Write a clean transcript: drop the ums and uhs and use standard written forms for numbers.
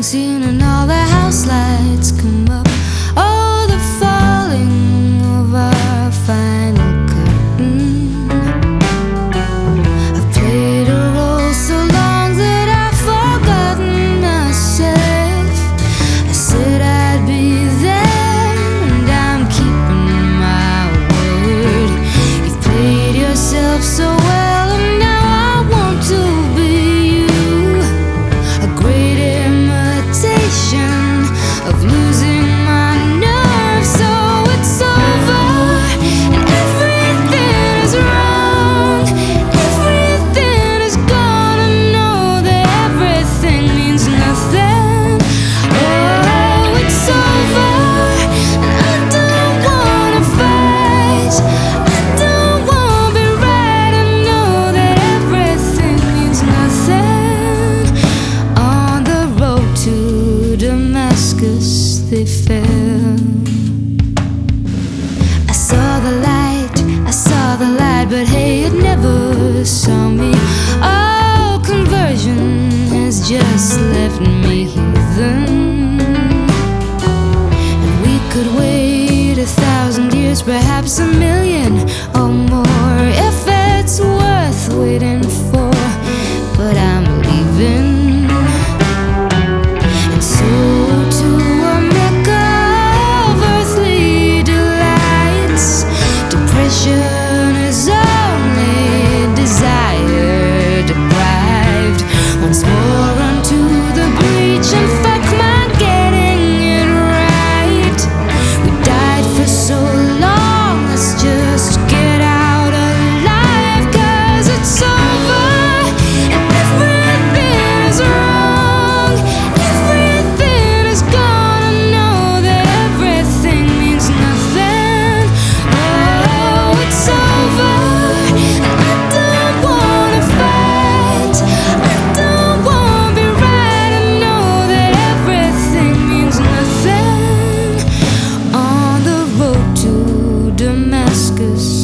morning scene and all the house lights come up. Oh, the falling of our final curtain. I've played a role so long that I've forgotten myself. I said I'd be there and I'm keeping my word. You've played yourself so well and now I want to be you. A great imitation of losing my nerve. So it's over and everything is wrong. Everything is gone. I know that everything means nothing. Oh, it's over and I don't wanna fight. I don't wanna be right. I know that everything means nothing. On the road to Damascus they fell. I saw the light, but hey, it never saw me. Oh, conversion has just left me heathen. And we could wait 1,000 years, perhaps 1,000,000 or more, if it's worth waiting for. But I'm leaving. And so to a mecca of earthly delights, depression is only desire deprived. Once more onto the breach and fuck my getting it right. We died for so long, let's just get out alive. 'Cause it's over and everything is wrong. Everything is gone. I know that everything means nothing. Oh, it's over and I don't wanna fight. I don't wanna be right. I know that everything means nothing. On the road to Damascus